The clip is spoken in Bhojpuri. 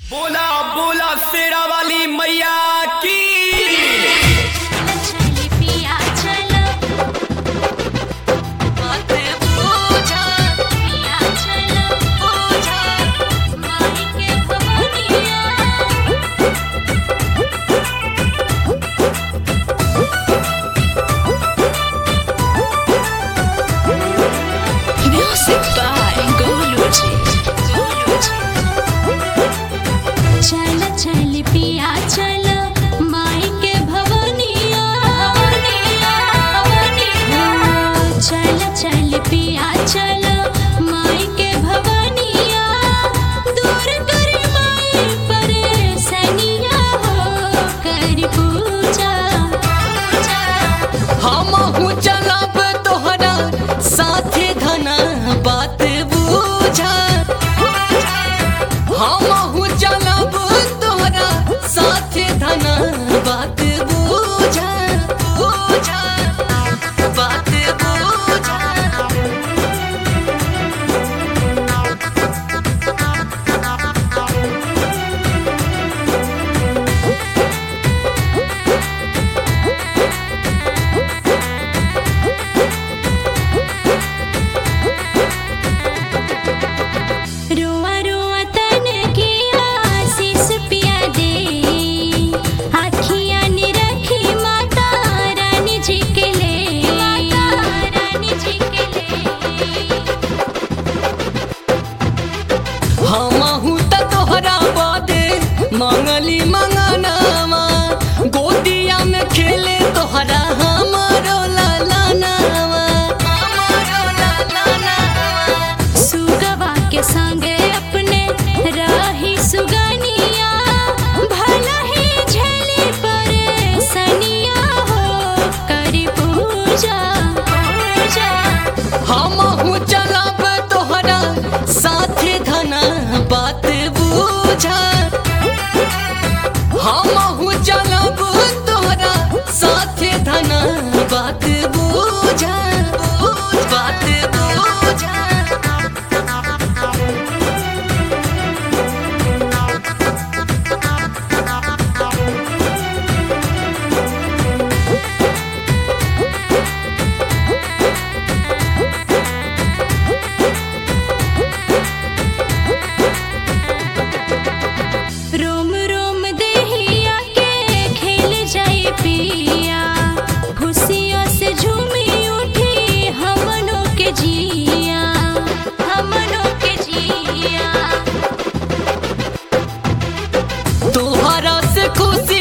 बोला बोला शेरा वाली मैया की। चल पिया चल माई के भवनिया चल चल पिया चल माई के भवनिया दूर कर माई परेशानिया हो कर पूजा हमहु चलब तोहरा साथे धना बात बूझा हमहु चलब तोहरा साथे धना बात बूझा बूझा बात बूझा रोआ रोआ तन की आशीष पिया दे आखियाँ निरखी माता रानी जी के ले माता रानी जी के ले हमहु त तोहरा बादे मंगली मंगनामा गोदिया में खेले तोहरा हमारो लालानामा हमारो लालानामा सुगवा के संगे अपने राही सुगनिया भला ही झेली परेशानिया हो करी पूजा पूजा हमहु चलब तोहरा साथे धना बात बूझा हमहु चलब तोहरा साथे धना बात बूझा बात बूझा रोम रोम देहिया के खेल जाई पिया खुशियों से झूमी उठी हमनों के जिया हमनों के जिया तोहरा से खुशी